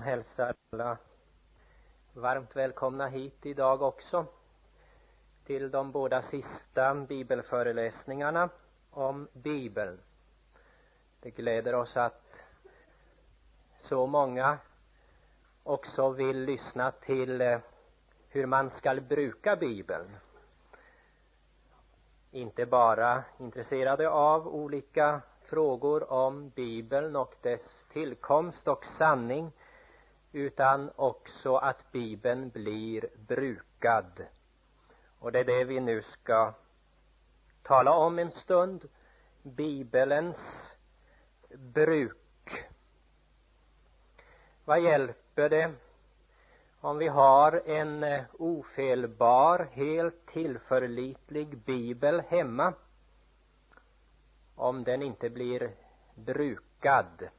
hälsar alla varmt välkomna hit idag också till de båda sista bibelföreläsningarna om Bibeln. Det gläder oss att så många också vill lyssna till hur man ska bruka Bibeln. Inte bara intresserade av olika frågor om Bibeln och dess tillkomst och sanning, utan också att Bibeln blir brukad. Och det är det vi nu ska tala om en stund. Bibelns bruk. Vad hjälper det om vi har en ofelbar, helt tillförlitlig Bibel hemma, om den inte blir brukad,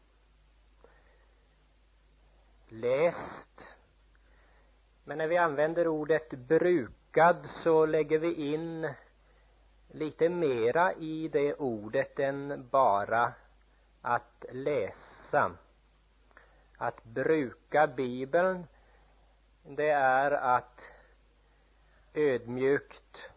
läst? Men när vi använder ordet brukad så lägger vi in lite mera i det ordet än bara att läsa. Att bruka Bibeln, det är att ödmjukt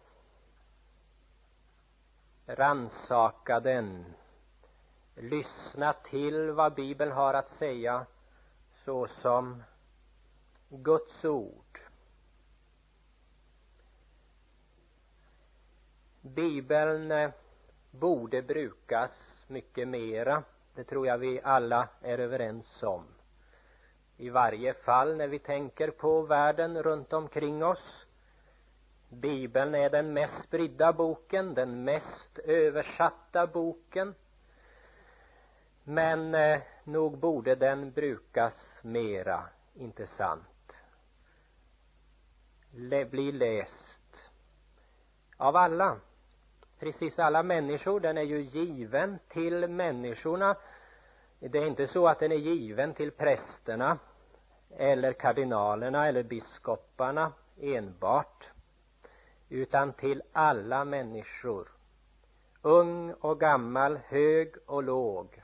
rannsaka den, lyssna till vad Bibeln har att säga såsom Guds ord. Bibeln borde brukas mycket mera, det tror jag vi alla är överens om. I varje fall när vi tänker på världen runt omkring oss. Bibeln är den mest spridda boken, den mest översatta boken. Men nog borde den brukas mera, inte sant? Bli läst av alla. Precis alla människor. Den är ju given till människorna. Det är inte så att den är given till prästerna eller kardinalerna eller biskoparna enbart, utan till alla människor, ung och gammal, hög och låg.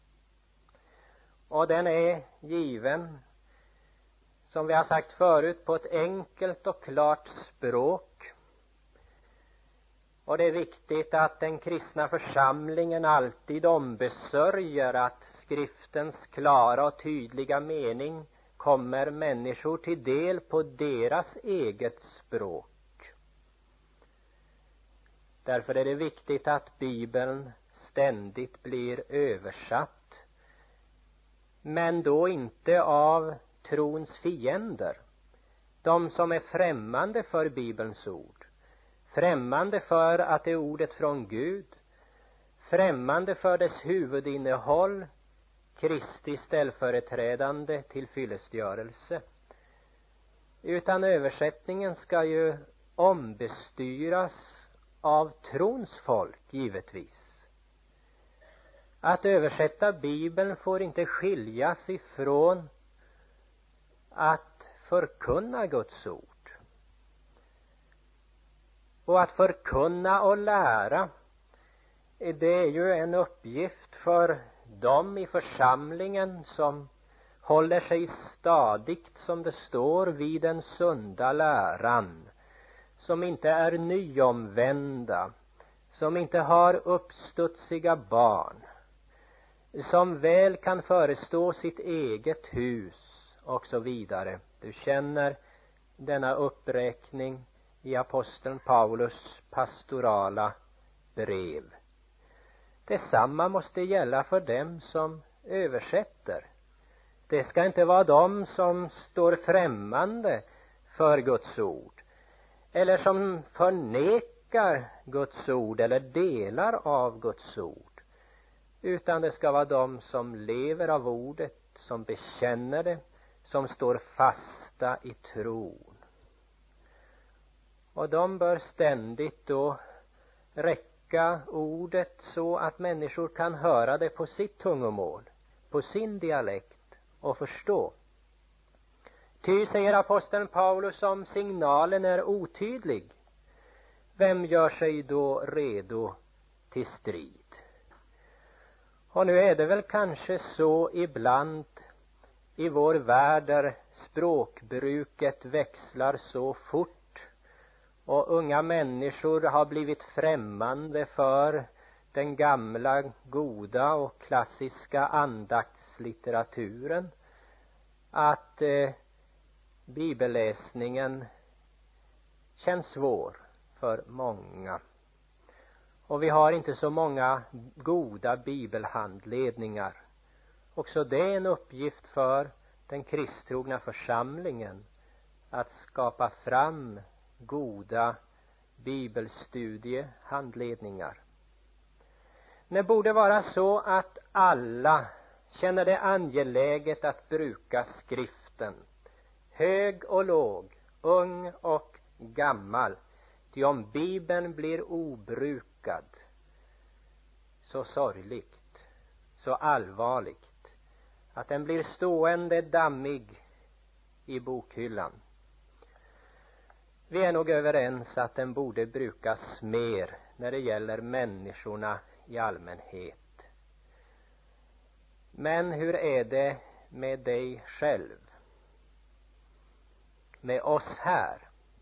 Och den är given, som vi har sagt förut, på ett enkelt och klart språk. Och det är viktigt att den kristna församlingen alltid ombesörjer att skriftens klara och tydliga mening kommer människor till del på deras eget språk. Därför är det viktigt att Bibeln ständigt blir översatt, men då inte av trons fiender, de som är främmande för Bibelns ord, främmande för att det är ordet från Gud, främmande för dess huvudinnehåll, Kristi ställföreträdande till fyllestgörelse. Utan översättningen ska ju ombestyras av trons folk, givetvis. Att översätta Bibeln får inte skiljas ifrån att förkunna Guds ord. Och att förkunna och lära, det är ju en uppgift för dem i församlingen som håller sig stadigt, som det står, vid den sunda läran, som inte är nyomvända, som inte har uppstudsiga barn, som väl kan förestå sitt eget hus och så vidare. Du känner denna uppräkning i aposteln Paulus pastorala brev. Detsamma måste gälla för dem som översätter. Det ska inte vara de som står främmande för Guds ord, eller som förnekar Guds ord eller delar av Guds ord, utan det ska vara de som lever av ordet, som bekänner det, som står fasta i tron. Och de bör ständigt då räcka ordet så att människor kan höra det på sitt tungomål, på sin dialekt och förstå. Ty, säger aposteln Paulus, om signalen är otydlig, vem gör sig då redo till strid? Och nu är det väl kanske så ibland i vår värld där språkbruket växlar så fort och unga människor har blivit främmande för den gamla, goda och klassiska andaktslitteraturen, att bibelläsningen känns svår för många. Och vi har inte så många goda bibelhandledningar. Också det är en uppgift för den kristtrogna församlingen att skapa fram goda bibelstudiehandledningar. Det borde vara så att alla känner det angeläget att bruka skriften, hög och låg, ung och gammal. Ty om Bibeln blir obrukad, så sorgligt, så allvarligt, att den blir stående dammig i bokhyllan. Vi är nog överens att den borde brukas mer när det gäller människorna i allmänhet. Men hur är det med dig själv? Med oss här?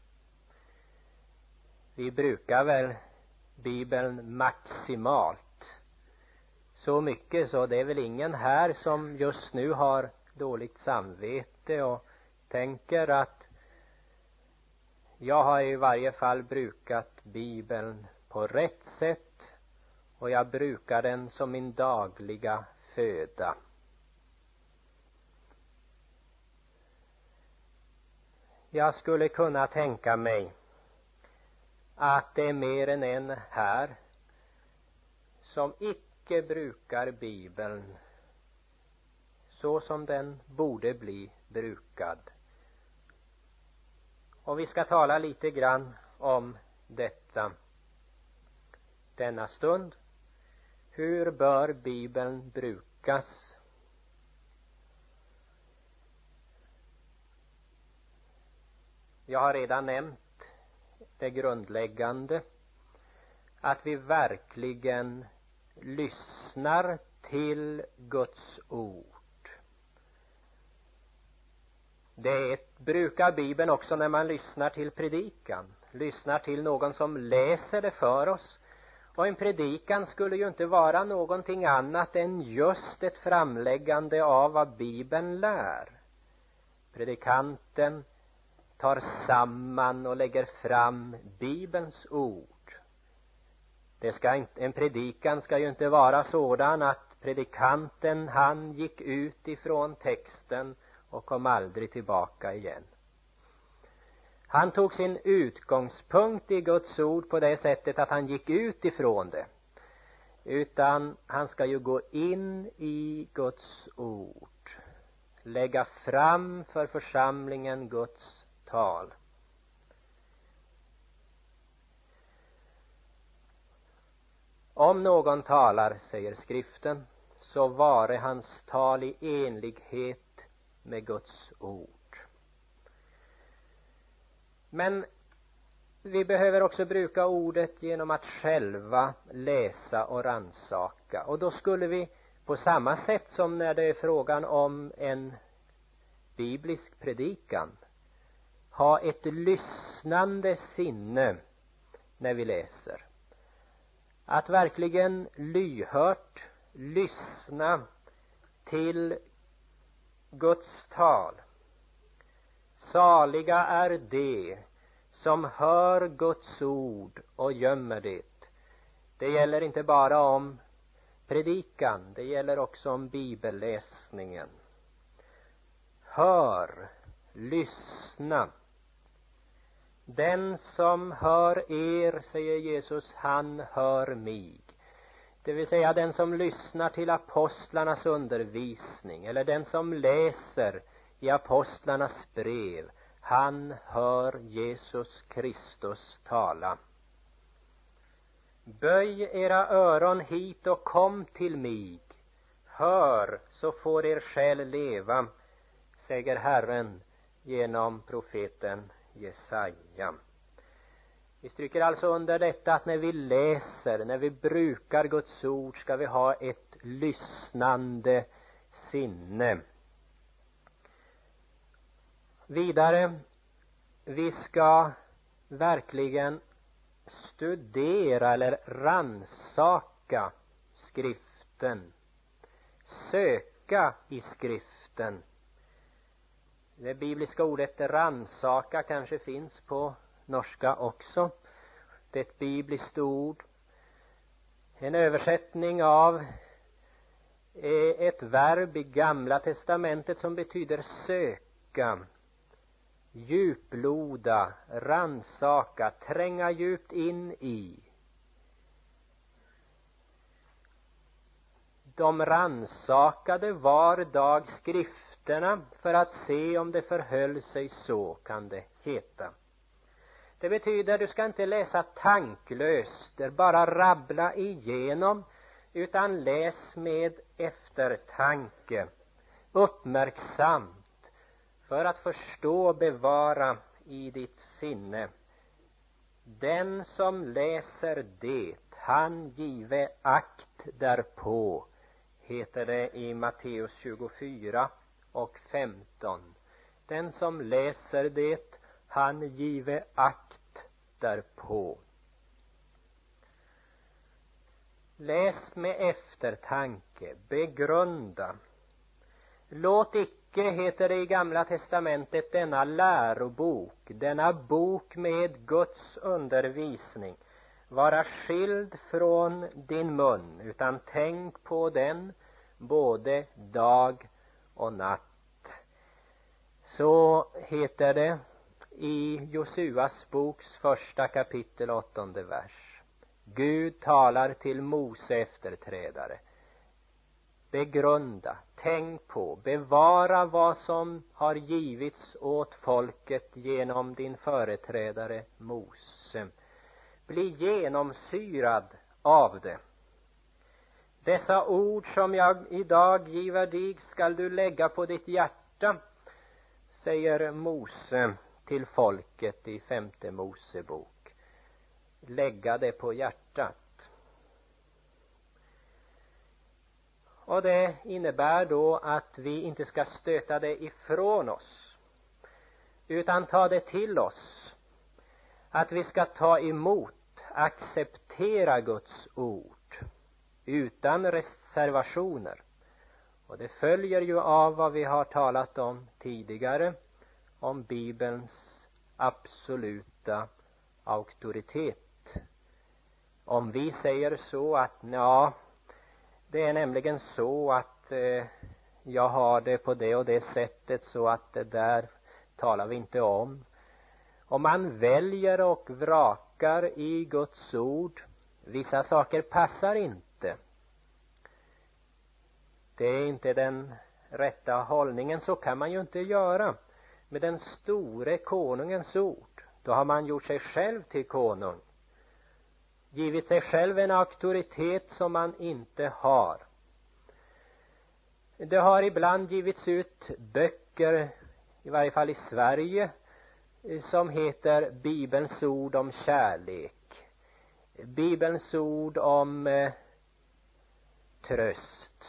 Vi brukar väl Bibeln maximalt. Så mycket så det är väl ingen här som just nu har dåligt samvete och tänker att jag har i varje fall brukat Bibeln på rätt sätt och jag brukar den som min dagliga föda. Jag skulle kunna tänka mig att det är mer än en här som icke brukar Bibeln så som den borde bli brukad. Och vi ska tala lite grann om detta denna stund. Hur bör Bibeln brukas? Jag har redan nämnt det grundläggande, att vi verkligen lyssnar till Guds ord. Det brukar Bibeln också när man lyssnar till predikan, lyssnar till någon som läser det för oss. Och en predikan skulle ju inte vara någonting annat än just ett framläggande av vad Bibeln lär. Predikanten tar samman och lägger fram Bibelns ord. En predikan ska ju inte vara sådan att predikanten han gick ut ifrån texten och kom aldrig tillbaka igen. Han tog sin utgångspunkt i Guds ord på det sättet att han gick ut ifrån det. Utan han ska ju gå in i Guds ord. Lägga fram för församlingen Guds tal. Om någon talar, säger skriften, så vare hans tal i enlighet med Guds ord. Men vi behöver också bruka ordet genom att själva läsa och ransaka. Och då skulle vi på samma sätt som när det är frågan om en biblisk predikan ha ett lyssnande sinne när vi läser. Att verkligen lyhört lyssna till Guds tal. Saliga är de som hör Guds ord och gömmer det. Det gäller inte bara om predikan, det gäller också om bibelläsningen. Hör, lyssna. Den som hör er, säger Jesus, han hör mig. Det vill säga den som lyssnar till apostlarnas undervisning eller den som läser i apostlarnas brev, han hör Jesus Kristus tala. Böj era öron hit och kom till mig. Hör, så får er själ leva, säger Herren genom profeten Jesaja. Vi stryker alltså under detta att när vi läser, när vi brukar Guds ord ska vi ha ett lyssnande sinne. Vidare, vi ska verkligen studera eller ransaka skriften, söka i skriften. Det bibliska ordet ransaka kanske finns på norska också. Det är ett bibliskt ord, en översättning av ett verb i Gamla testamentet som betyder söka, djuploda, ransaka, tränga djupt in i. De ransakade var dag skrifterna för att se om det förhöll sig så, kan det heta. Det betyder, du ska inte läsa tanklöst, bara rabbla igenom, utan läs med eftertanke, uppmärksamt, för att förstå och bevara i ditt sinne. Den som läser det, han give akt därpå, heter det i Matteus 24 och 15. Den som läser det, han give akt därpå. Läs med eftertanke, begrunda. Låt icke, heter det i Gamla testamentet, denna lärobok, denna bok med Guds undervisning, vara skild från din mun, utan tänk på den både dag och natt. Så heter det i Josuas boks 1 kapitel 8:e vers. Gud talar till Mose efterträdare. Begrunda, tänk på, bevara vad som har givits åt folket genom din företrädare Mose. Bli genomsyrad av det. Dessa ord som jag idag giver dig skall du lägga på ditt hjärta, säger Mose till folket i 5:e Mosebok. Lägga det på hjärtat. Och det innebär då att vi inte ska stöta det ifrån oss, utan ta det till oss. Att vi ska ta emot, acceptera Guds ord utan reservationer. Och det följer ju av vad vi har talat om tidigare, om Bibelns absoluta auktoritet. Om vi säger så att det är nämligen så att jag har det på det och det sättet, så att det där talar vi inte om. Om man väljer och vrakar i Guds ord, vissa saker passar inte. Det är inte den rätta hållningen, så kan man ju inte göra. Med den store konungens ord, då har man gjort sig själv till konung. Givit sig själv en auktoritet som man inte har. Det har ibland givits ut böcker, i varje fall i Sverige, som heter Bibelns ord om kärlek. Bibelns ord om tröst.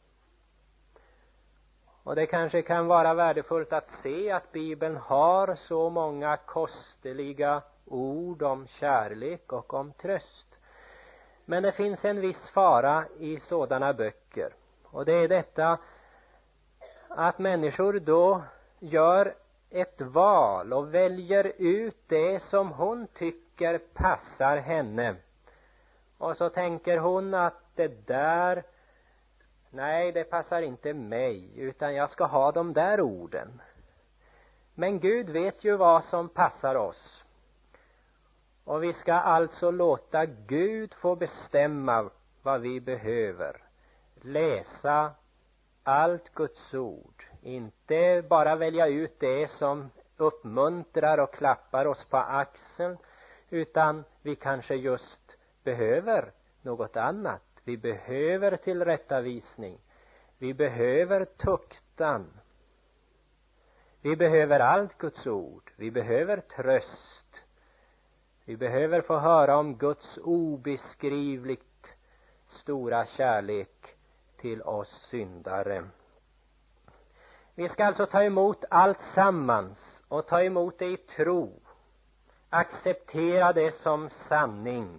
Och det kanske kan vara värdefullt att se att Bibeln har så många kosteliga ord om kärlek och om tröst. Men det finns en viss fara i sådana böcker. Och det är detta att människor då gör ett val och väljer ut det som hon tycker passar henne. Och så tänker hon att det där, nej, det passar inte mig, utan jag ska ha de där orden. Men Gud vet ju vad som passar oss. Och vi ska alltså låta Gud få bestämma vad vi behöver. Läsa allt Guds ord. Inte bara välja ut det som uppmuntrar och klappar oss på axeln, utan vi kanske just behöver något annat. Vi behöver tillrättavisning. Vi behöver tuktan. Vi behöver allt Guds ord. Vi behöver tröst. Vi behöver få höra om Guds obeskrivligt stora kärlek till oss syndare. Vi ska alltså ta emot allt sammans och ta emot det i tro. Acceptera det som sanning.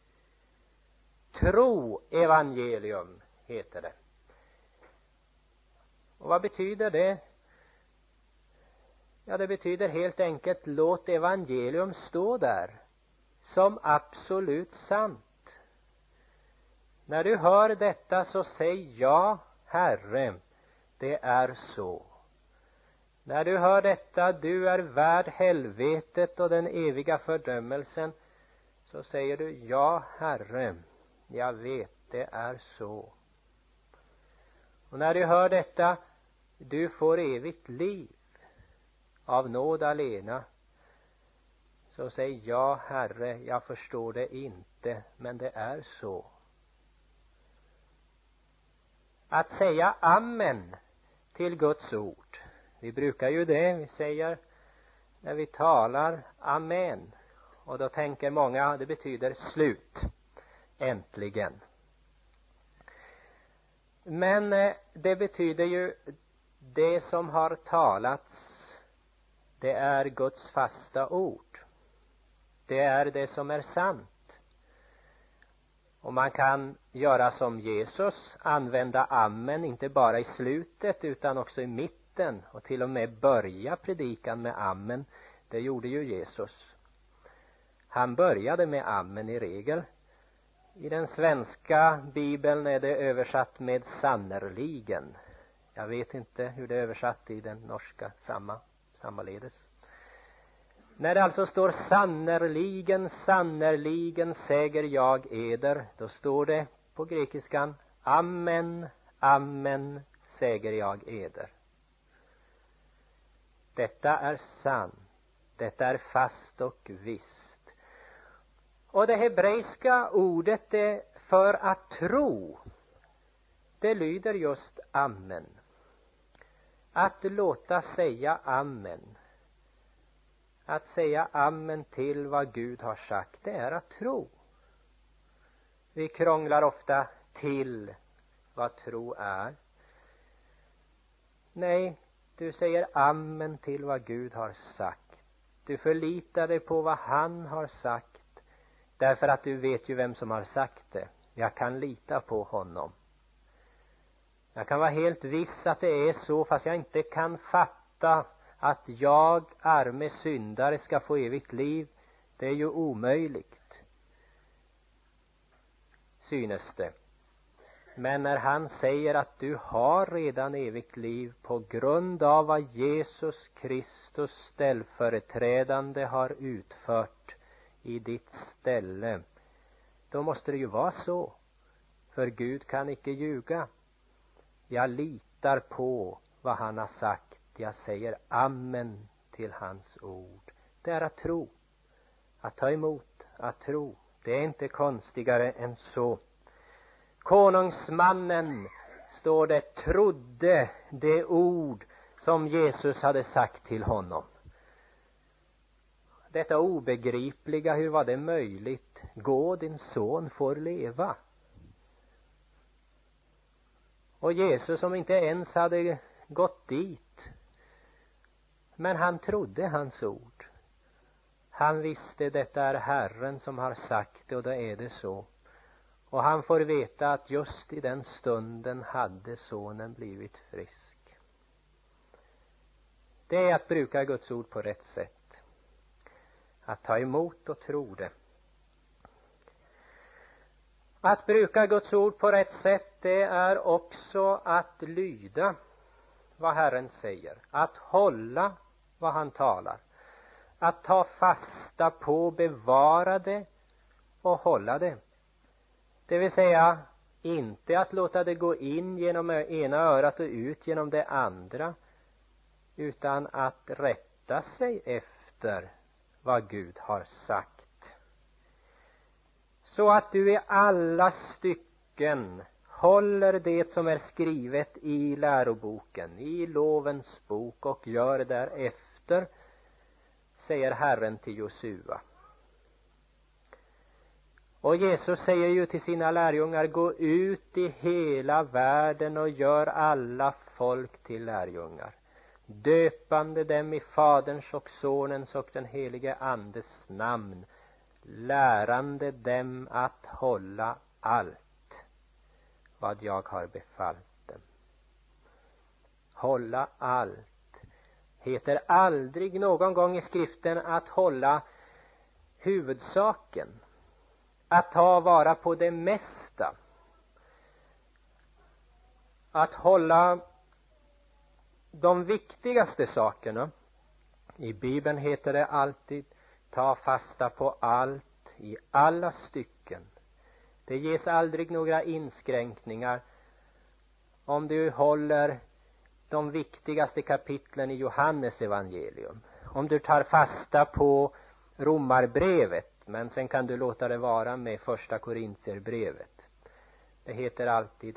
Tro evangelium heter det. Och vad betyder det? Ja, det betyder helt enkelt låt evangelium stå där som absolut sant. När du hör detta så säg ja, Herre, det är så. När du hör detta, du är värd helvetet och den eviga fördömelsen, så säger du ja, Herre, jag vet, det är så. Och när du hör detta, du får evigt liv av nåd alena, så säg ja, Herre, jag förstår det inte, men det är så. Att säga amen till Guds ord, vi brukar ju det, vi säger när vi talar amen, och då tänker många det betyder slut, äntligen. Men det betyder ju det som har talats, det är Guds fasta ord. Det är det som är sant. Och man kan göra som Jesus, använda amen inte bara i slutet utan också i mitten, och till och med börja predikan med amen. Det gjorde ju Jesus. Han började med amen i regel. I den svenska bibeln är det översatt med sannerligen. Jag vet inte hur det är översatt i den norska sammaledes. När det alltså står sannerligen, sannerligen säger jag eder, då står det på grekiskan amen, amen säger jag eder. Detta är sant, detta är fast och visst. Och det hebreiska ordet för att tro, det lyder just amen. Att låta säga amen. Att säga amen till vad Gud har sagt, det är att tro. Vi krånglar ofta till vad tro är. Nej, du säger amen till vad Gud har sagt. Du förlitar dig på vad han har sagt. Därför att du vet ju vem som har sagt det. Jag kan lita på honom. Jag kan vara helt viss att det är så, fast jag inte kan fatta att jag, arme syndare, ska få evigt liv. Det är ju omöjligt, synes det. Men när han säger att du har redan evigt liv på grund av vad Jesus Kristus ställföreträdande har utfört i ditt ställe, då måste det ju vara så. För Gud kan icke ljuga. Jag litar på vad han har sagt. Jag säger amen till hans ord. Det är att tro. Att ta emot, att tro. Det är inte konstigare än så. Konungsmannen, står det, trodde det ord som Jesus hade sagt till honom. Detta obegripliga, hur var det möjligt? Gå, din son får leva. Och Jesus som inte ens hade gått dit, men han trodde hans ord. Han visste, detta är Herren som har sagt det, och då är det så. Och han får veta att just i den stunden hade sonen blivit frisk. Det är att bruka Guds ord på rätt sätt. Att ta emot och tro det. Att bruka Guds ord på rätt sätt, det är också att lyda vad Herren säger. Att hålla vad han talar. Att ta fasta på, bevara det och hålla det. Det vill säga inte att låta det gå in genom ena örat och ut genom det andra, utan att rätta sig efter vad Gud har sagt. Så att du i alla stycken håller det som är skrivet i läroboken, i lovens bok, och gör därefter, säger Herren till Josua. Och Jesus säger ju till sina lärjungar, gå ut i hela världen och gör alla folk till lärjungar. döpande dem i Faderns och Sonens och den helige Andes namn, lärande dem att hålla allt vad jag har befallt dem. Hålla allt heter aldrig någon gång i skriften att hålla huvudsaken, att ta vara på det mesta, att hålla de viktigaste sakerna. I Bibeln heter det alltid ta fasta på allt i alla stycken. Det ges aldrig några inskränkningar. Om du håller de viktigaste kapitlen i Johannes evangelium, om du tar fasta på Romarbrevet, men sen kan du låta det vara med första Korintierbrevet. Det heter alltid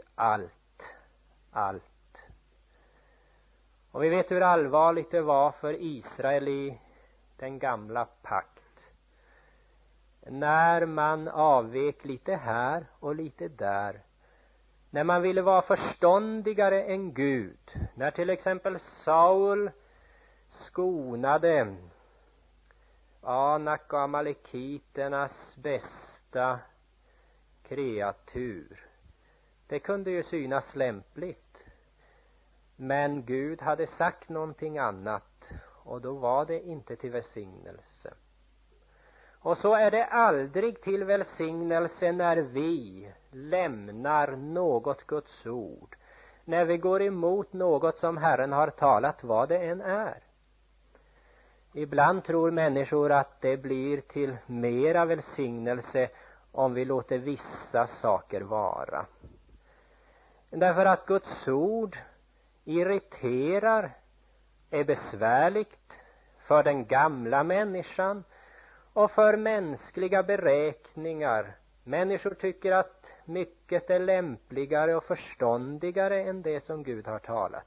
allt. Och vi vet hur allvarligt det var för Israel i den gamla pakt, när man avvek lite här och lite där, när man ville vara förståndigare än Gud, när till exempel Saul skonade Anak och amalekiternas bästa kreatur. Det kunde ju synas lämpligt, men Gud hade sagt någonting annat, och då var det inte till välsignelse. Och så är det aldrig till välsignelse när vi lämnar något Guds ord, när vi går emot något som Herren har talat, vad det än är. Ibland tror människor att det blir till mera välsignelse om vi låter vissa saker vara. Därför att Guds ord irriterar, är besvärligt för den gamla människan och för mänskliga beräkningar. Människor tycker att mycket är lämpligare och förståndigare än det som Gud har talat.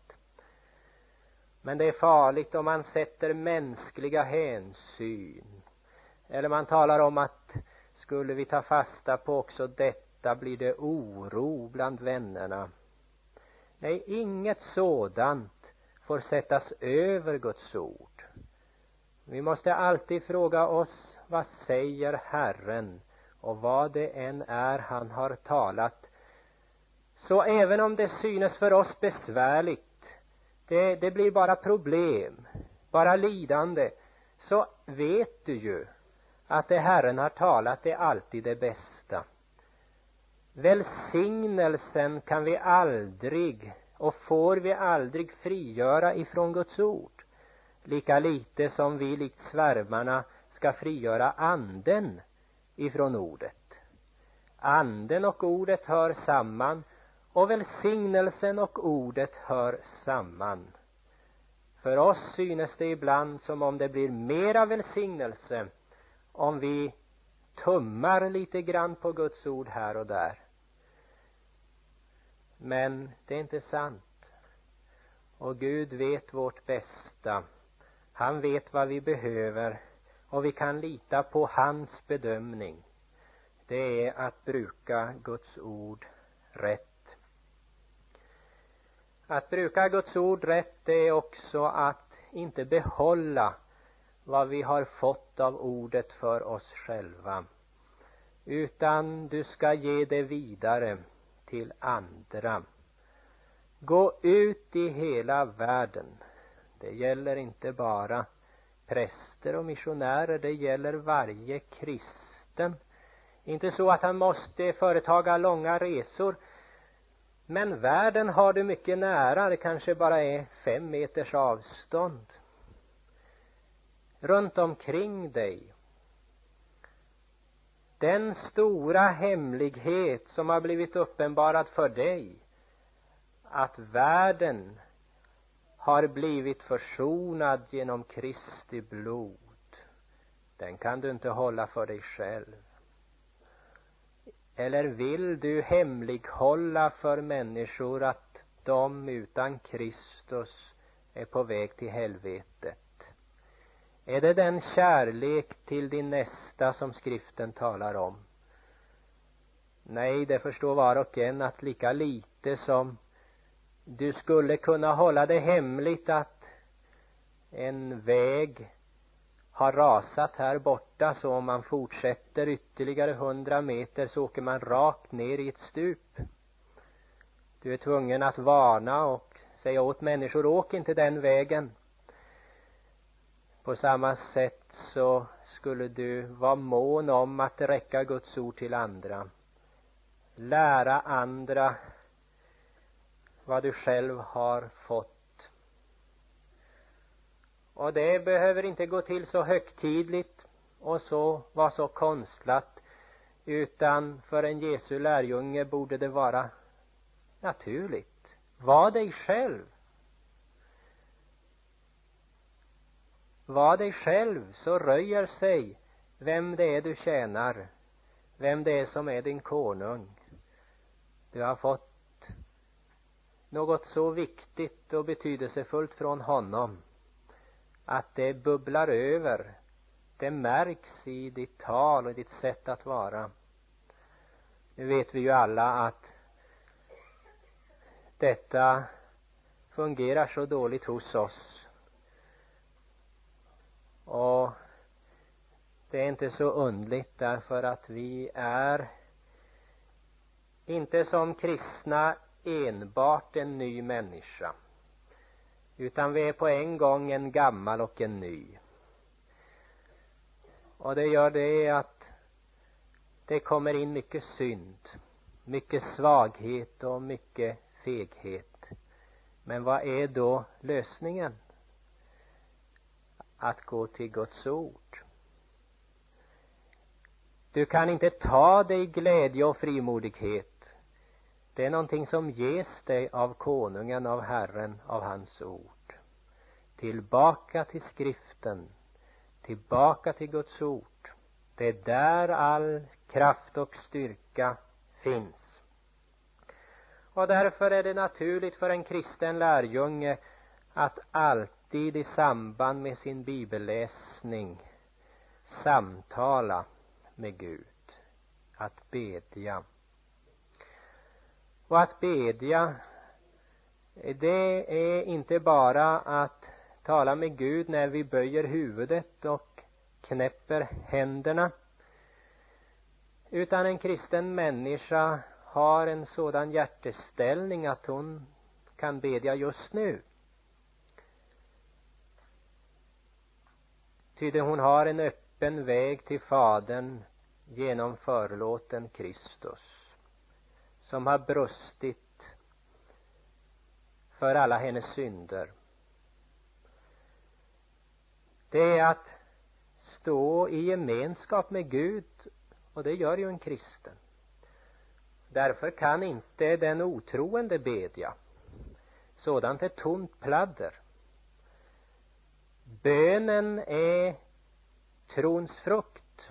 Men det är farligt om man sätter mänskliga hänsyn, eller man talar om att skulle vi ta fasta på också detta blir det oro bland vännerna. Nej, inget sådant får sättas över Guds ord. Vi måste alltid fråga oss, vad säger Herren? Och vad det än är han har talat, så även om det synes för oss besvärligt, det blir bara problem, bara lidande, så vet du ju att det Herren har talat är alltid det bästa. Välsignelsen kan vi aldrig och får vi aldrig frigöra ifrån Guds ord, lika lite som vi likt svärmarna ska frigöra anden ifrån ordet. Anden och ordet hör samman, och välsignelsen och ordet hör samman. För oss synes det ibland som om det blir mera välsignelse om vi tummar lite grann på Guds ord här och där. Men det är inte sant. Och Gud vet vårt bästa. Han vet vad vi behöver, och vi kan lita på hans bedömning. Det är att bruka Guds ord rätt. Att bruka Guds ord rätt, det är också att inte behålla vad vi har fått av ordet för oss själva, utan du ska ge det vidare till andra. Gå ut i hela världen. Det gäller inte bara präster och missionärer, det gäller varje kristen. Inte så att han måste företaga långa resor, men världen har det mycket nära. Det kanske bara är 5 meters avstånd. Runt omkring dig. Den stora hemlighet som har blivit uppenbarad för dig, att världen har blivit försonad genom Kristi blod, den kan du inte hålla för dig själv. Eller vill du hemlighålla för människor att de utan Kristus är på väg till helvetet? Är det den kärlek till din nästa som skriften talar om? Nej, det förstår var och en att lika lite som du skulle kunna hålla det hemligt att en väg har rasat här borta, så om man fortsätter ytterligare 100 meter så åker man rakt ner i ett stup. Du är tvungen att varna och säga åt människor, åk inte den vägen. På samma sätt så skulle du vara mån om att räcka Guds ord till andra. Lära andra vad du själv har fått. Och det behöver inte gå till så högtidligt och så vara så konstlat, utan för en Jesu lärjunge borde det vara naturligt. Var dig själv. Var dig själv, så röjer sig vem det är du tjänar, vem det är som är din konung. Du har fått något så viktigt och betydelsefullt från honom att det bubblar över. Det märks i ditt tal och ditt sätt att vara. Nu vet vi ju alla att detta fungerar så dåligt hos oss. Och det är inte så underligt, därför att vi är inte som kristna enbart en ny människa, utan vi är på en gång en gammal och en ny. Och det gör det att det kommer in mycket synd, mycket svaghet och mycket feghet. Men vad är då lösningen? Att gå till Guds ord. Du kan inte ta dig glädje och frimodighet. Det är någonting som ges dig av konungen, av Herren, av hans ord. Tillbaka till skriften, tillbaka till Guds ord. Det är där all kraft och styrka finns. Och därför är det naturligt för en kristen lärjunge att alltid i samband med sin bibelläsning samtala med Gud, att bedja. Och att bedja, det är inte bara att tala med Gud när vi böjer huvudet och knäpper händerna, utan en kristen människa har en sådan hjärteställning att hon kan bedja just nu. Ty hon har en öppen väg till Fadern genom förlåten Kristus, som har brustit för alla hennes synder. Det är att stå i gemenskap med Gud, och det gör ju en kristen. Därför kan inte den otroende bedja. Sådant är tomt pladder. Bönen är trons frukt.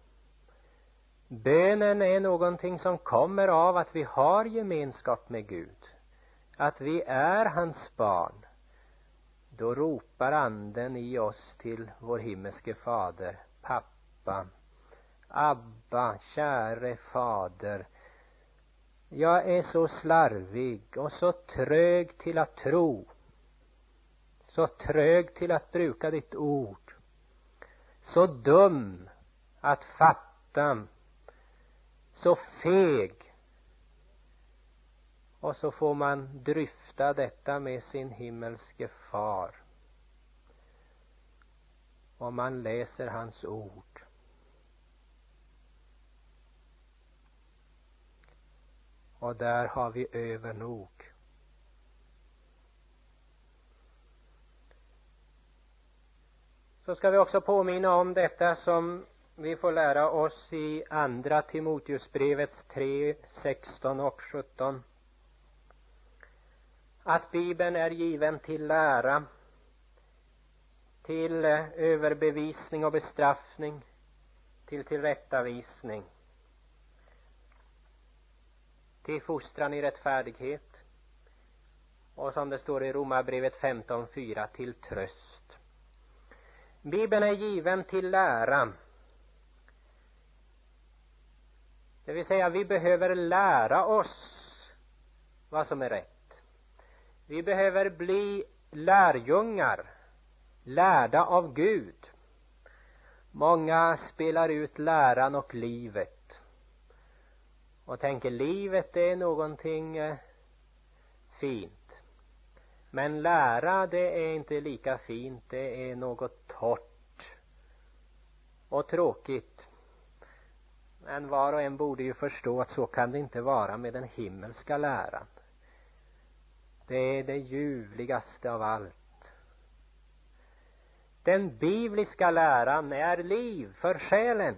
Bönen är någonting som kommer av att vi har gemenskap med Gud, att vi är hans barn. Då ropar anden i oss till vår himmelske fader: pappa, Abba, käre fader, jag är så slarvig och så trög till att tro, så trög till att bruka ditt ord, så dum att fatta, så feg. Och så får man dryfta detta med sin himmelske far, och man läser hans ord. Och där har vi över nog. Så ska vi också påminna om detta som vi får lära oss i andra Timoteusbrevets 3, 16 och 17. Att Bibeln är given till lära, till överbevisning och bestraffning, till tillrättavisning, till fostran i rättfärdighet, och som det står i Romarbrevet 15:4, till tröst. Bibeln är given till lära. Det vill säga, vi behöver lära oss vad som är rätt. Vi behöver bli lärjungar, lärda av Gud. Många spelar ut läran och livet och tänker livet är någonting fint. Men lära, det är inte lika fint, det är något torrt och tråkigt. Men var och en borde ju förstå att så kan det inte vara med den himmelska läran. Det är det ljuvligaste av allt. Den bibliska läran är liv för själen.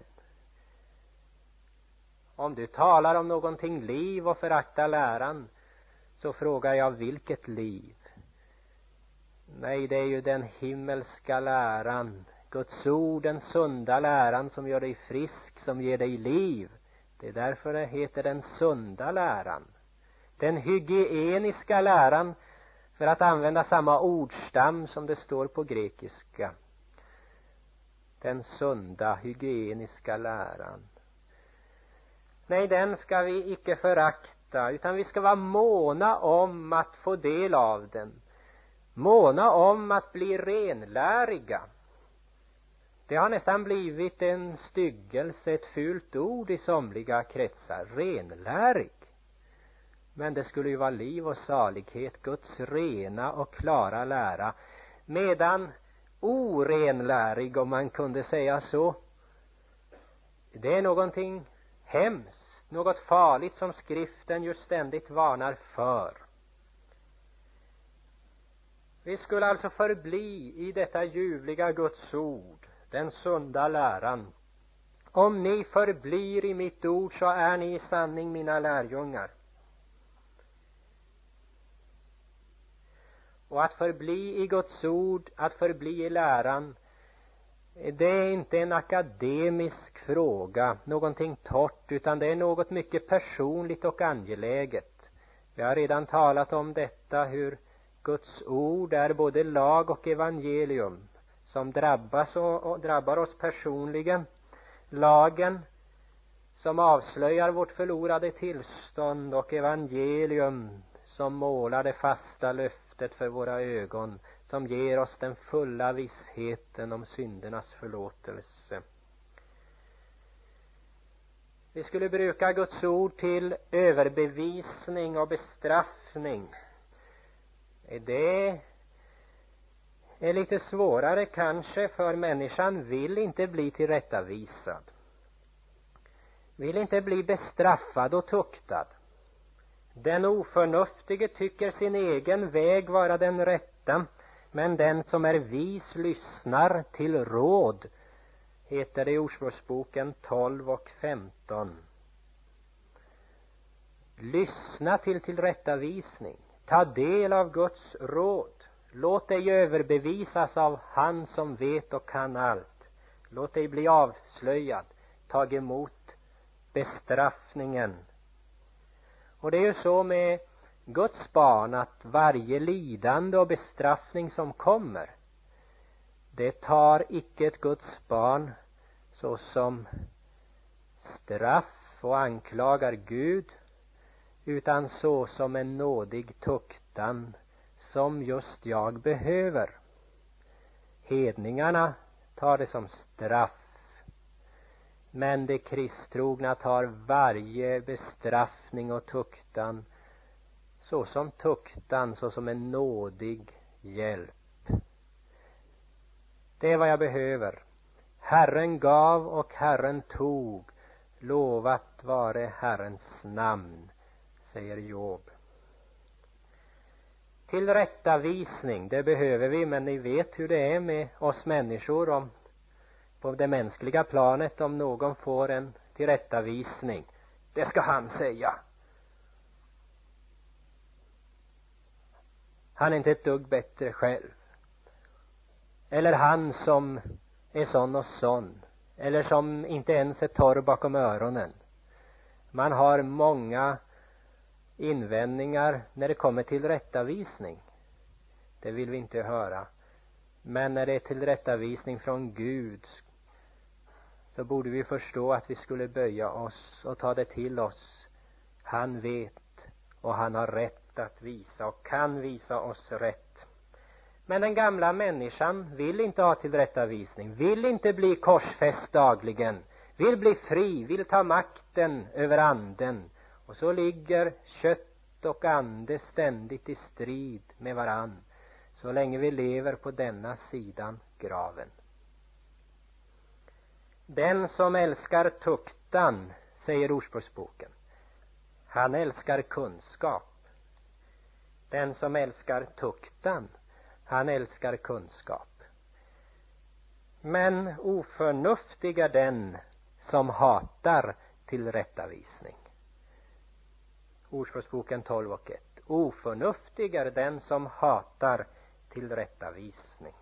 Om du talar om någonting liv och föraktar läran, så frågar jag, vilket liv? Nej, det är ju den himmelska läran, Guds ord, den sunda läran som gör dig frisk, som ger dig liv. Det är därför det heter den sunda läran. Den hygieniska läran, för att använda samma ordstam som det står på grekiska. Den sunda, hygieniska läran. Nej, den ska vi icke förakta, utan vi ska vara måna om att få del av den. Måna om att bli renläriga. Det har nästan blivit en styggelse, ett fult ord i somliga kretsar. Renlärig. Men det skulle ju vara liv och salighet, Guds rena och klara lära. Medan orenlärig, om man kunde säga så, det är någonting hemskt, något farligt som skriften ju ständigt varnar för. Vi skulle alltså förbli i detta ljuvliga Guds ord, den sunda läran. Om ni förblir i mitt ord, så är ni i sanning mina lärjungar. Och att förbli i Guds ord, att förbli i läran, det är inte en akademisk fråga, någonting torrt, utan det är något mycket personligt och angeläget. Vi har redan talat om detta, hur Guds ord är både lag och evangelium, som drabbar oss personligen. Lagen som avslöjar vårt förlorade tillstånd, och evangelium som målar det fasta löftet för våra ögon, som ger oss den fulla vissheten om syndernas förlåtelse. Vi skulle bruka Guds ord till överbevisning och bestraffning. Det är lite svårare kanske, för människan vill inte bli tillrättavisad. Vill inte bli bestraffad och tuktad. Den oförnuftige tycker sin egen väg vara den rätta, men den som är vis lyssnar till råd, heter det i Ordspråksboken 12:15. Lyssna till tillrättavisning. Ta del av Guds råd. Låt dig överbevisas av han som vet och kan allt. Låt dig bli avslöjad. Tag emot bestraffningen. Och det är ju så med Guds barn, att varje lidande och bestraffning som kommer, det tar icke ett Guds barn såsom straff och anklagar Gud, utan så som en nådig tuktan som just jag behöver. Hedningarna tar det som straff, men de kristtrogna tar varje bestraffning och tuktan såsom tuktan, såsom en nådig hjälp. Det är vad jag behöver. Herren gav och Herren tog, lovat vare Herrens namn, säger Job. Tillrättavisning, det behöver vi, men ni vet hur det är med oss människor, om på det mänskliga planet, om någon får en tillrättavisning, det ska han säga. Han är inte ett dugg bättre själv. Eller han som är sån och sån. Eller som inte ens är torr bakom öronen. Man har många invändningar när det kommer till rättavisning. Det vill vi inte höra. Men när det är tillrättavisning från Gud, så borde vi förstå att vi skulle böja oss och ta det till oss. Han vet och han har rätt att visa och kan visa oss rätt. Men den gamla människan vill inte ha tillrättavisning, vill inte bli korsfäst dagligen, vill bli fri, vill ta makten över anden. Och så ligger kött och ande ständigt i strid med varann, så länge vi lever på denna sidan graven. Den som älskar tuktan, säger Ordspråksboken, han älskar kunskap. Den som älskar tuktan, han älskar kunskap. Men oförnuftig är den som hatar tillrättavisning. Ordspråksboken 12:1. Oförnuftig är den som hatar tillrättavisning.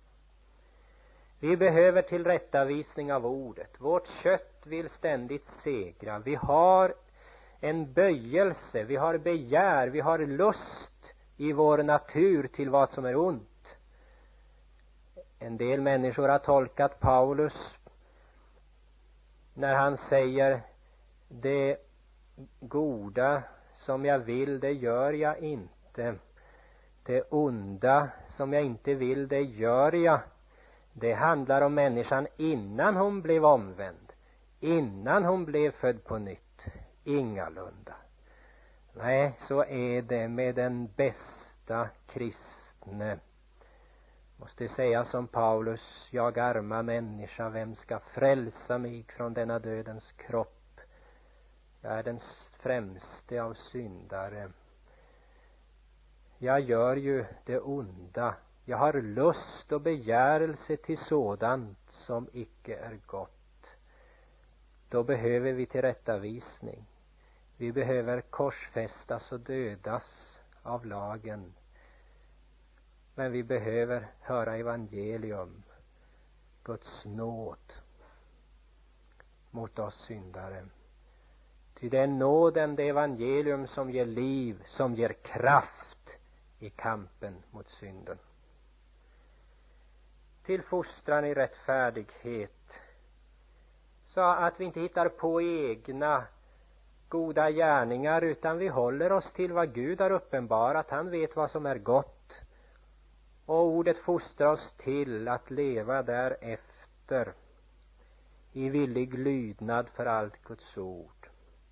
Vi behöver tillrättavisning av ordet. Vårt kött vill ständigt segra. Vi har en böjelse, vi har begär, vi har lust i vår natur till vad som är ont. En del människor har tolkat Paulus när han säger: det goda som jag vill, det gör jag inte. Det onda som jag inte vill, det gör jag. Det handlar om människan innan hon blev omvänd, innan hon blev född på nytt. Ingalunda. Nej, så är det med den bästa kristne. Måste säga som Paulus: jag arma människa, vem ska frälsa mig från denna dödens kropp? Jag är den främste av syndare. Jag gör ju det onda. Jag har lust och begärelse till sådant som icke är gott. Då behöver vi tillrättavisning. Vi behöver korsfästas och dödas av lagen. Men vi behöver höra evangelium, Guds nåd mot oss syndare. Ty det är nåden, det evangelium, som ger liv, som ger kraft i kampen mot synden. Till fostran i rättfärdighet, så att vi inte hittar på egna goda gärningar, utan vi håller oss till vad Gud har uppenbarat. Han vet vad som är gott, och ordet fostrar oss till att leva därefter i villig lydnad för allt Guds ord.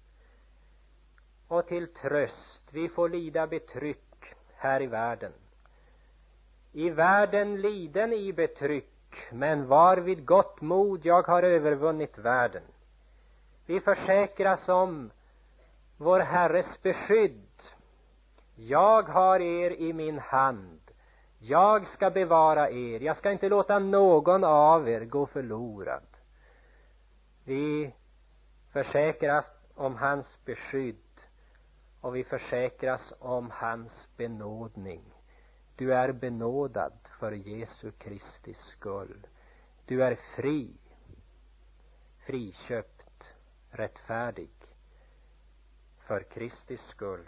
Och till tröst, vi får lida betryck här i världen. I världen liden i betryck, men var vid gott mod, jag har övervunnit världen. Vi försäkras om vår Herres beskydd. Jag har er i min hand. Jag ska bevara er. Jag ska inte låta någon av er gå förlorad. Vi försäkras om hans beskydd, och vi försäkras om hans benådning. Du är benådad för Jesu Kristi skull. Du är fri, friköpt, rättfärdig för Kristi skull.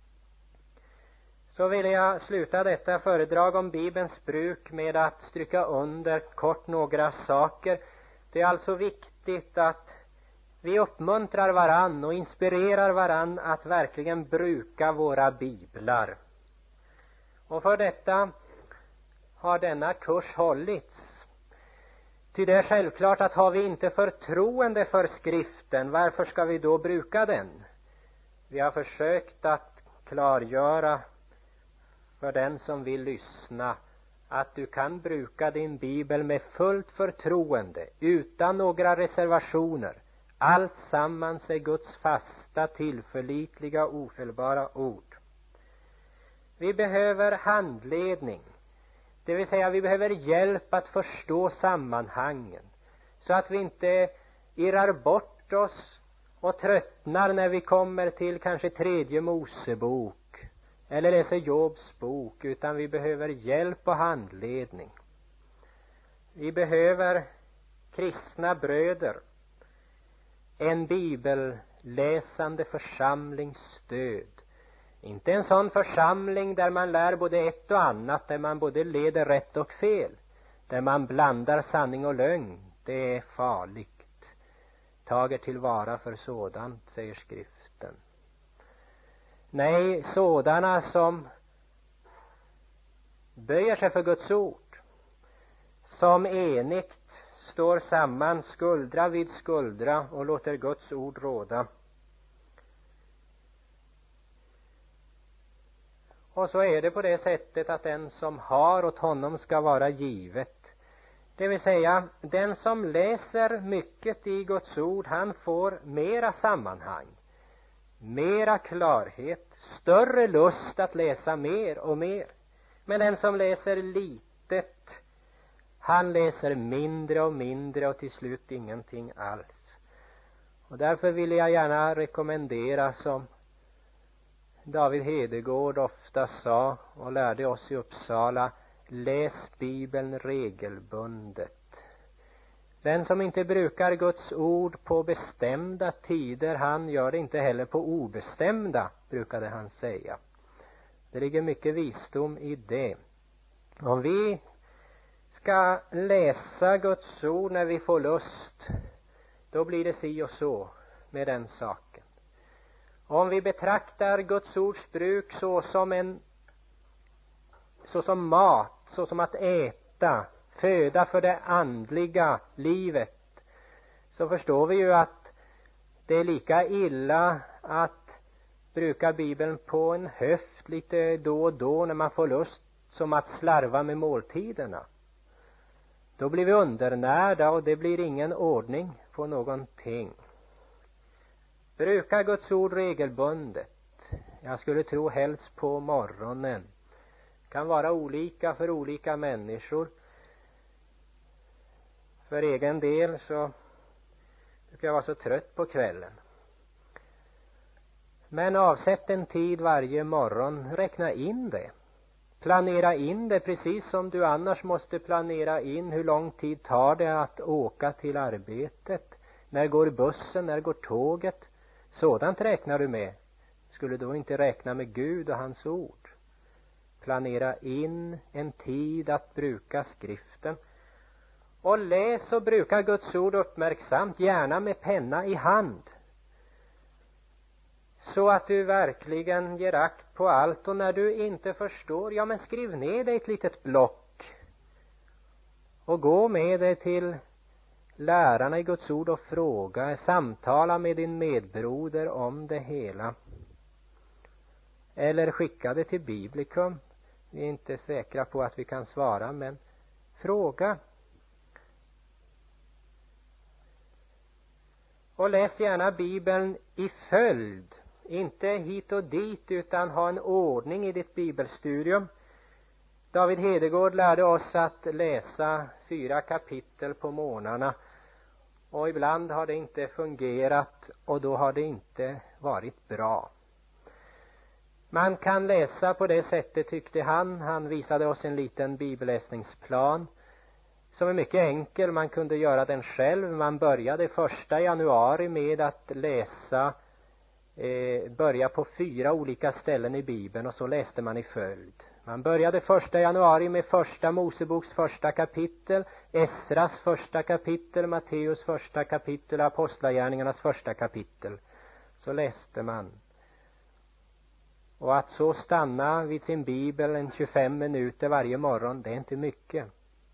Så vill jag sluta detta föredrag om Bibelns bruk med att stryka under kort några saker. Det är alltså viktigt att vi uppmuntrar varann och inspirerar varann att verkligen bruka våra biblar. Och för detta har denna kurs hållits. Ty det är självklart att har vi inte förtroende för skriften, varför ska vi då bruka den? Vi har försökt att klargöra för den som vill lyssna att du kan bruka din bibel med fullt förtroende, utan några reservationer. Allt sammans är Guds fasta, tillförlitliga, ofelbara ord. Vi behöver handledning, det vill säga vi behöver hjälp att förstå sammanhangen, så att vi inte irrar bort oss och tröttnar när vi kommer till kanske 3:e Mosebok eller läser Jobs bok, utan vi behöver hjälp och handledning. Vi behöver kristna bröder, en bibelläsande församlings stöd. Inte en sån församling där man lär både ett och annat, där man både leder rätt och fel, där man blandar sanning och lögn. Det är farligt. Tager tillvara för sådant, säger skriften. Nej, sådana som böjer sig för Guds ord, som enigt står samman skuldra vid skuldra och låter Guds ord råda. Och så är det på det sättet att den som har, åt honom ska vara givet. Det vill säga, den som läser mycket i Guds ord, han får mera sammanhang, mera klarhet, större lust att läsa mer och mer. Men den som läser litet, han läser mindre och mindre och till slut ingenting alls. Och därför vill jag gärna rekommendera, som David Hedegård ofta sa och lärde oss i Uppsala: läs Bibeln regelbundet. Den som inte brukar Guds ord på bestämda tider, han gör det inte heller på obestämda, brukade han säga. Det ligger mycket visdom i det. Om vi ska läsa Guds ord när vi får lust, då blir det si och så med den saken. Om vi betraktar Guds ords bruk såsom mat, såsom att äta, föda för det andliga livet, så förstår vi ju att det är lika illa att bruka Bibeln på en höft lite då och då när man får lust, som att slarva med måltiderna. Då blir vi undernärda och det blir ingen ordning på någonting. Bruka Guds ord regelbundet. Jag skulle tro helst på morgonen. Det kan vara olika för olika människor. För egen del så brukar jag vara så trött på kvällen. Men avsätt en tid varje morgon, räkna in det. Planera in det, precis som du annars måste planera in hur lång tid tar det att åka till arbetet. När går bussen, när går tåget? Sådant räknar du med. Skulle du inte räkna med Gud och hans ord? Planera in en tid att bruka skriften. Och läs och bruka Guds ord uppmärksamt, gärna med penna i hand. Så att du verkligen ger akt på allt, och när du inte förstår, ja men skriv ner det i ett litet block. Och gå med det till lärarna i Guds ord och fråga, samtala med din medbroder om det hela. Eller skicka det till Biblikum. Vi är inte säkra på att vi kan svara, men fråga. Och läs gärna Bibeln i följd. Inte hit och dit, utan ha en ordning i ditt bibelstudium. David Hedegård lärde oss att läsa 4 kapitel på morgnarna. Och ibland har det inte fungerat, och då har det inte varit bra. Man kan läsa på det sättet, tyckte han. Han visade oss en liten bibelläsningsplan som är mycket enkel. Man kunde göra den själv. Man började 1 januari med att läsa, börja på 4 olika ställen i Bibeln, och så läste man i följd. Man började 1 januari med första Moseboks första kapitel, Esras första kapitel, Matteus första kapitel, Apostlagärningarnas första kapitel. Så läste man. Och att så stanna vid sin bibel en 25 minuter varje morgon, det är inte mycket.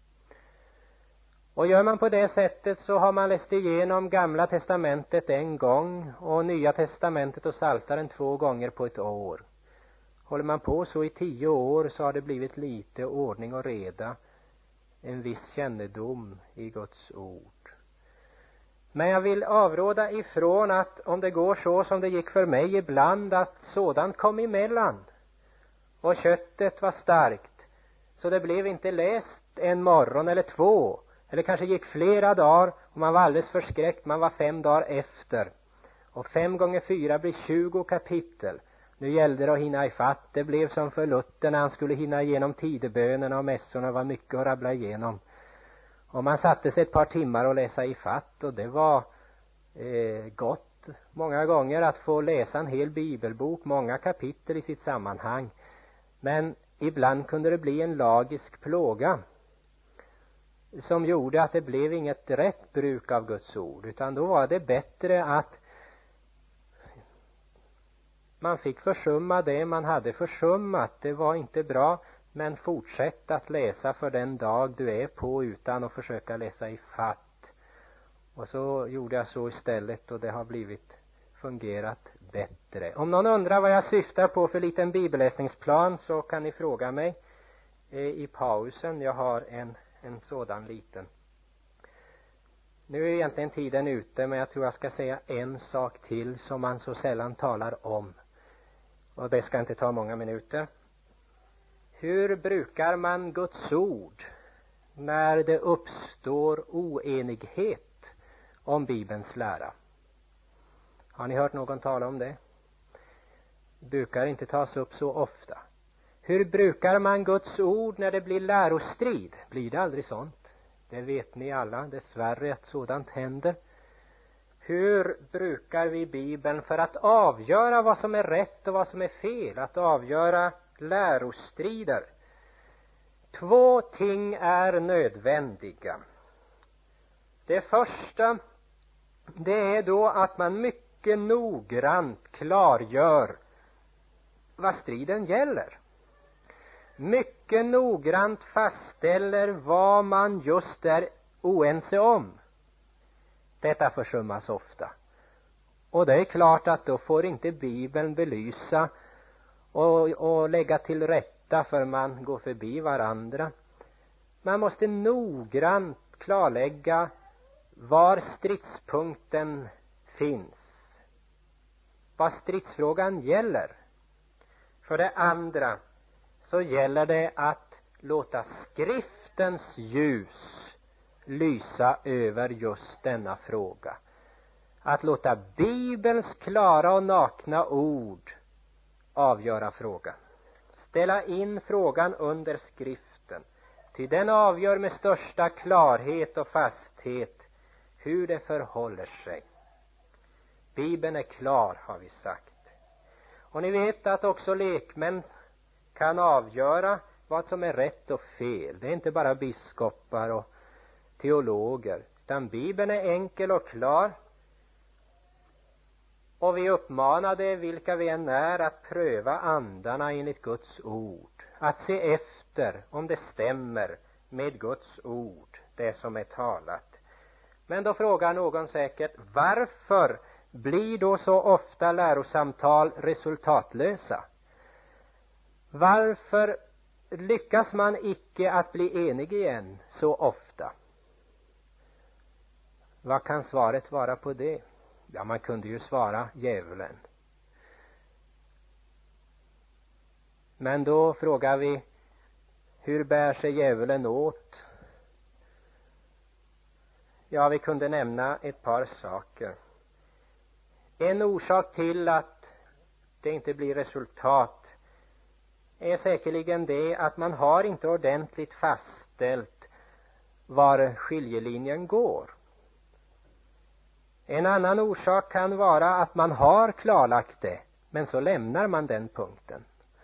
Och gör man på det sättet, så har man läst igenom Gamla testamentet en gång och Nya testamentet och Psaltaren 2 gånger på ett år. Håller man på så i 10 år, så har det blivit lite ordning och reda, en viss kännedom i Guds ord. Men jag vill avråda ifrån att, om det går så som det gick för mig ibland, att sådant kom emellan och köttet var starkt, så det blev inte läst en morgon eller 2, eller kanske gick flera dagar och man var alldeles förskräckt. Man var 5 dagar efter, och 5 gånger 4 blir 20 kapitel. Nu gällde det att hinna ifatt. Det blev som för Luther när han skulle hinna igenom tidebönerna och mässorna. Var mycket att rabbla igenom. Och man satte sig ett par timmar och läsa ifatt, och det var gott många gånger att få läsa en hel bibelbok, många kapitel i sitt sammanhang. Men ibland kunde det bli en lagisk plåga som gjorde att det blev inget rätt bruk av Guds ord, utan då var det bättre att man fick försumma det man hade försummat. Det var inte bra. Men fortsätt att läsa för den dag du är på utan att försöka läsa i fatt. Och så gjorde jag så istället och det har fungerat bättre. Om någon undrar vad jag syftar på för liten bibelläsningsplan så kan ni fråga mig i pausen. Jag har en sådan liten. Nu är egentligen tiden ute, men jag tror jag ska säga en sak till som man så sällan talar om. Och det ska inte ta många minuter. Hur brukar man Guds ord när det uppstår oenighet om Bibelns lära? Har ni hört någon tala om det? Det brukar inte tas upp så ofta. Hur brukar man Guds ord när det blir lärostrid? Blir det aldrig sånt? Det vet ni alla, dessvärre, att sådant händer. Hur brukar vi Bibeln för att avgöra vad som är rätt och vad som är fel? Att avgöra lärostrider. 2 ting är nödvändiga. Det första, det är då att man mycket noggrant klargör vad striden gäller. Mycket noggrant fastställer vad man just är oense om. Detta försummas ofta. Och det är klart att då får inte Bibeln belysa och lägga till rätta, för man går förbi varandra. Man måste noggrant klarlägga var stridspunkten finns. Vad stridsfrågan gäller. För det andra så gäller det att låta skriftens ljus lysa över just denna fråga. Att låta Bibelns klara och nakna ord avgöra frågan. Ställa in frågan under skriften. Ty den avgör med största klarhet och fasthet hur det förhåller sig. Bibeln är klar, har vi sagt. Och ni vet att också lekmän kan avgöra vad som är rätt och fel. Det är inte bara biskopar och teologer, utan Bibeln är enkel och klar. Och vi uppmanade, vilka vi än är, att pröva andarna enligt Guds ord. Att se efter om det stämmer med Guds ord, det som är talat. Men då frågar någon säkert, varför blir då så ofta lärosamtal resultatlösa? Varför lyckas man icke att bli enig igen så ofta? Vad kan svaret vara på det? Ja, man kunde ju svara djävulen. Men då frågar vi, hur bär sig djävulen åt? Ja, vi kunde nämna ett par saker. En orsak till att det inte blir resultat är säkerligen det att man har inte ordentligt fastställt var skiljelinjen går. En annan orsak kan vara att man har klarlagt det, men så lämnar man den punkten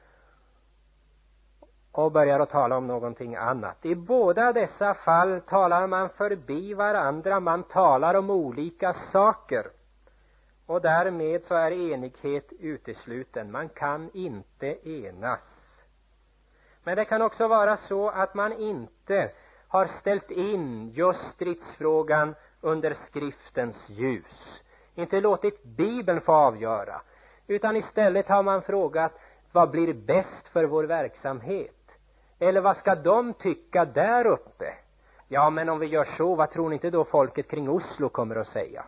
och börjar att tala om någonting annat. I båda dessa fall talar man förbi varandra, man talar om olika saker. Och därmed så är enighet utesluten. Man kan inte enas. Men det kan också vara så att man inte har ställt in just stridsfrågan under skriftens ljus. Inte låtit Bibeln få avgöra. Utan istället har man frågat, vad blir bäst för vår verksamhet? Eller vad ska de tycka där uppe? Ja, men om vi gör så, vad tror ni inte då folket kring Oslo kommer att säga?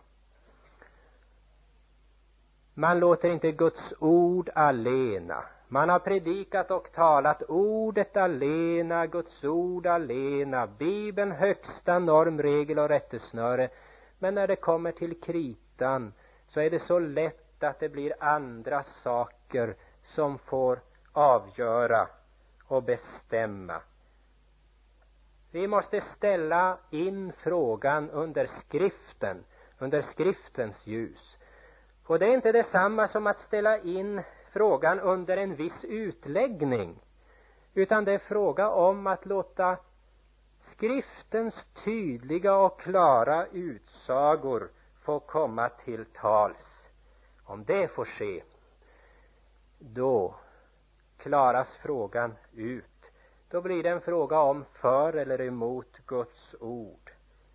Man låter inte Guds ord alena. Man har predikat och talat ordet alena, Guds ord alena, Bibeln högsta norm, regel och rättesnöre. Men när det kommer till kritan så är det så lätt att det blir andra saker som får avgöra och bestämma. Vi måste ställa in frågan under skriften, under skriftens ljus. Och det är inte detsamma som att ställa in frågan under en viss utläggning, utan det är fråga om att låta skriftens tydliga och klara utsagor få komma till tals. Om det får ske, då klaras frågan ut Då blir det en fråga om för eller emot Guds ord.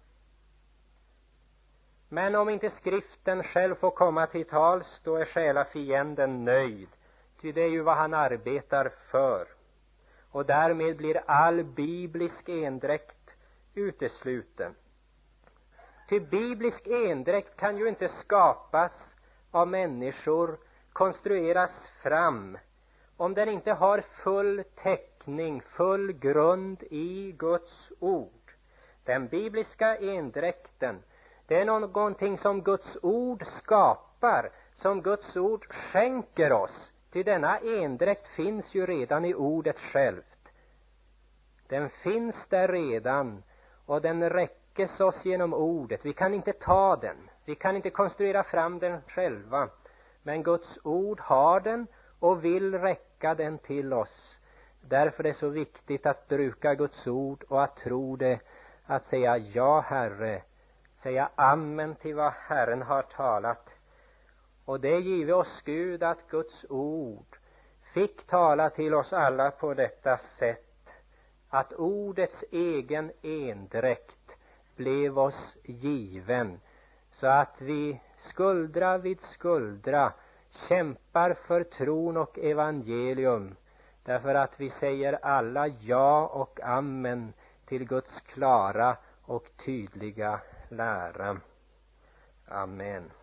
Men om inte skriften själv får komma till tals, då är själafienden nöjd. Ty det är ju vad han arbetar för. Och därmed blir all biblisk endräkt utesluten. Ty biblisk endräkt kan ju inte skapas av människor, konstrueras fram, om den inte har full täckning, full grund i Guds ord. Den bibliska endräkten, det är någonting som Guds ord skapar, som Guds ord skänker oss. Ty denna endräkt finns ju redan i ordet självt. Den finns där redan och den räckes oss genom ordet. Vi kan inte ta den, vi kan inte konstruera fram den själva. Men Guds ord har den och vill räcka den till oss. Därför är det så viktigt att bruka Guds ord och att tro det, att säga ja Herre, säga amen till vad Herren har talat. Och det giver oss Gud att Guds ord fick tala till oss alla på detta sätt, att ordets egen endräkt blev oss given, så att vi skuldra vid skuldra kämpar för tron och evangelium, därför att vi säger alla ja och amen till Guds klara och tydliga lära. Amen.